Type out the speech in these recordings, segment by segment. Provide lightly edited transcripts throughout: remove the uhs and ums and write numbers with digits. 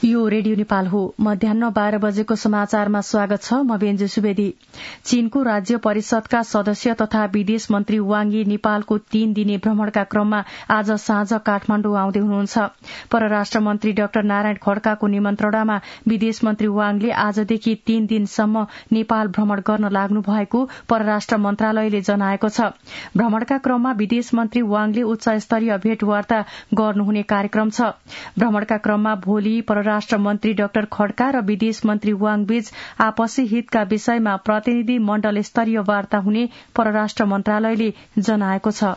यो रेडियो नेपाल हो। मध्याह्न 12 बजेको समाचारमा स्वागत छ। म बेन्जु सुवेदी। चीनको राज्य परिषदका सदस्य तथा विदेश मन्त्री वाङ यी नेपालको 3 दिने भ्रमणका क्रममा आज साँझ काठमाण्डु आउँदै हुनुहुन्छ। परराष्ट्र मन्त्री डाक्टर नारायण खड्काको निमन्त्रणामा विदेश मन्त्री वाङले आजदेखि 3 दिनसम्म नेपाल भ्रमण गर्न लाग्नु भएको परराष्ट्र मन्त्रालयले जनाएको छ। भ्रमणका क्रममा विदेश मन्त्री वाङले उच्च स्तरीय भेटवार्ता गर्नुहुने कार्यक्रम छ। भ्रमणका क्रममा भोलि परराष्ट्र मन्त्री डाक्टर खड्का र विदेश मन्त्री वाङ बीच आपसी हितका विषयमा प्रतिनिधि मण्डल स्तरीय वार्ता हुने परराष्ट्र मन्त्रालयले जनाएको छ।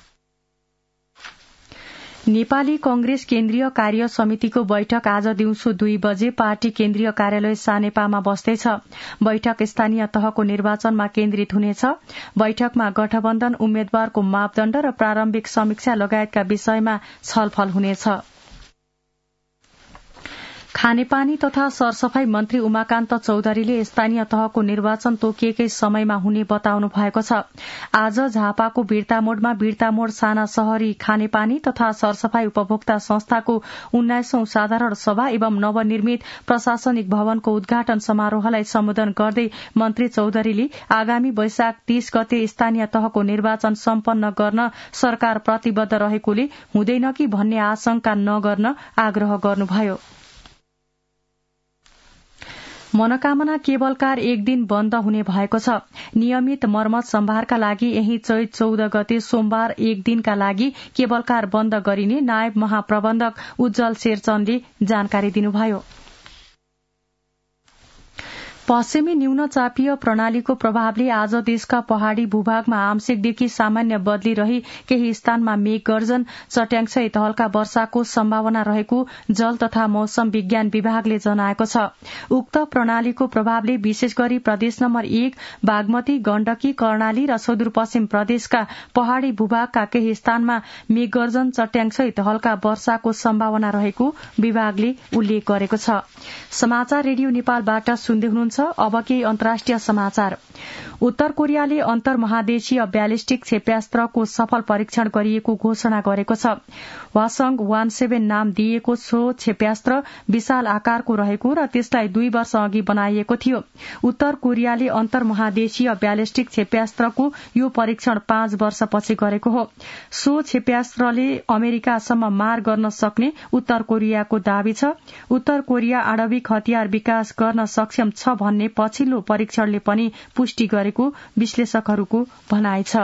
नेपाली कंग्रेस केन्द्रीय कार्य समितिको बैठक आज दिउँसो 2 बजे पार्टी केन्द्रीय कार्यालय सानेपामा बस्दैछ। बैठक स्थानीय तहको निर्वाचनमा केन्द्रित हुनेछ। बैठकमा गठबन्धन उम्मेद्वारको मापदण्ड र प्रारम्भिक समीक्षा लगायतका विषयमा छलफल हुनेछ। खानेपानी तथा सरसफाई मन्त्री उमाकान्त चौधरीले स्थानीय तहको निर्वाचन तोकिएकै समयमा हुने बताउनु भएको छ। आज झापाको बिर्तामोडमा बिर्तामोड साना शहरी खानेपानी तथा सरसफाई उपभोक्ता संस्थाको 19औं साधारण सभा एवं नवनिर्मित प्रशासनिक भवनको उद्घाटन समारोहलाई सम्बोधन गर्दै मन्त्री चौधरीले आगामी वैशाख 30 गते स्थानीय तहको निर्वाचन सम्पन्न गर्न सरकार प्रतिबद्ध रहेकोले हुँदैन कि भन्ने आशंका नगर्न आग्रह गर्नुभयो। मनोकामना केबल कार 1 दिन बन्द हुने भएको छ। नियमित मर्मत सम्भारका लागि यही चैत 14 गते सोमबार 1 दिनका लागि केबल कार बन्द गरिने नायब महाप्रबन्धक उज्जवल शेरचनले जानकारी दिनुभयो। पश्चिमी न्यूनचापीय प्रणालीको प्रभावले आज देशका पहाड़ी भूभागमा आंशिकदेखि सामान्य बदली रही केही स्थानमा मेघ गर्जन चट्याङसहित हल्का वर्षाको सम्भावना रहेको जल तथा मौसम विज्ञान विभागले जनाएको छ। उक्त प्रणालीको प्रभावले विशेष गरी प्रदेश नम्बर 1 बागमती गण्डकी कर्णाली र सुदूरपश्चिम प्रदेशका पहाड़ी भूभागका केही स्थानमा मेघ गर्जन चट्याङसहित हल्का वर्षाको सम्भावना रहेको विभागले उल्लेख गरेको छ। समाचार रेडियो नेपालबाट सुन्दै हुनुहुन्छ। अब केही अन्तर्राष्ट्रिय समाचार। उत्तर कोरियाले अन्तर्महादेशीय ब्यालिस्टिक क्षेप्यास्त्रको सफल परीक्षण गरिएको घोषणा गरेको छ। वासङ 17 नाम दिएको सो क्षेप्यास्त्र विशाल आकारको रहेको र त्यसलाई 2 वर्ष अघि बनाइएको थियो। उत्तर कोरियाले अन्तर्महादेशीय ब्यालिस्टिक क्षेप्यास्त्रको यो परीक्षण 5 वर्षपछि गरेको हो। सो क्षेप्यास्त्रले अमेरिकासम्म मार गर्न सक्ने उत्तर कोरियाको दावी छ। उत्तर कोरिया आणविक हतियार विकास गर्न सक्षम छ भन्ने पछिल्लो परीक्षणले पनि पुष्टि गरेको विश्लेषकहरूको भनाइ छ।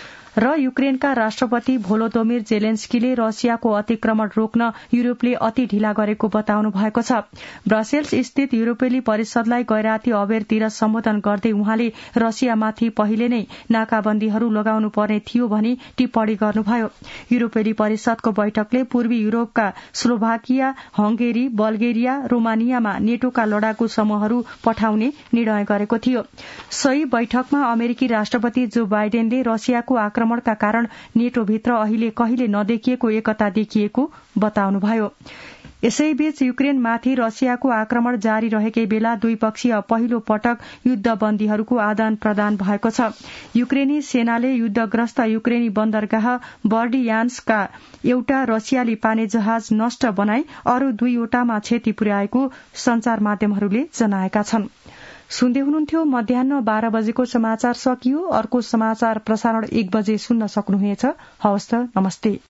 र युक्रेनका राष्ट्रपति भोलोदोमिर जेलेन्स्कीले रसियाको अतिक्रमण रोक्न युरोपले अति ढिला गरेको बताउनु भएको छ। ब्रसेल्स स्थित युरोपेली परिषदलाई गैराती अबेरतिर सम्बोधन गर्दै उहाँले रसियामाथि पहिले नै नाकाबन्दीहरू लगाउनु पर्ने थियो भनी टिप्पणी गर्नुभयो। युरोपेली परिषदको बैठकले पूर्वी युरोपका स्लोभाकिया, हंगेरी, बल्गेरिया, रोमानियामा नेटोका लडाकू समूहहरू पठाउने निर्णय गरेको थियो। सोही बैठकमा अमेरिकी राष्ट्रपति जो बाइडेनले रसियाको आक्रमणका कारण नेटोभित्र अहिले कहिले नदेखिएको एकता देखिएको बताउनुभयो। यसैबीच युक्रेनमाथि रसियाको आक्रमण जारी रहेकै बेला द्विपक्षीय पहिलो पटक युद्धबन्दीहरूको आदान प्रदान भएको छ। युक्रेनी सेनाले युद्धग्रस्त युक्रेनी बन्दरगाह बर्डियान्सका एउटा रसियाली पानी जहाज नष्ट बनाई अरू 2वटामा क्षति पुर्याएको संचार माध्यमहरूले जनाएका छन्। सुन्दै हुनुहुन्थ्यो। मध्याह्न 12 बजेको समाचार सकियो। अर्को समाचार प्रसारण 1 बजे सुन्न सक्नुहुनेछ। हवस् त, नमस्ते।